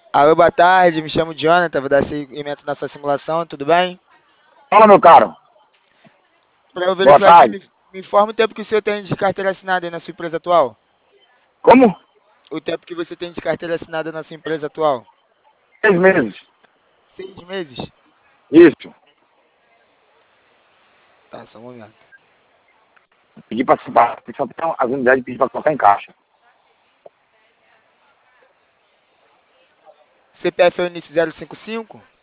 Alô, boa tarde, me chamo Jonathan, vou dar seguimento na sua simulação, tudo bem? Fala, meu caro. Para eu Boa verificar aqui, tarde. me informa o tempo que o senhor tem de carteira assinada aí na sua empresa atual. Como? O tempo que você tem de carteira assinada na sua empresa atual. 6 meses. 6 meses? Isso. Tá, só um momento. Pedi pra separar, só tem as unidades de pedir pra colocar em caixa. CPF é o início 055?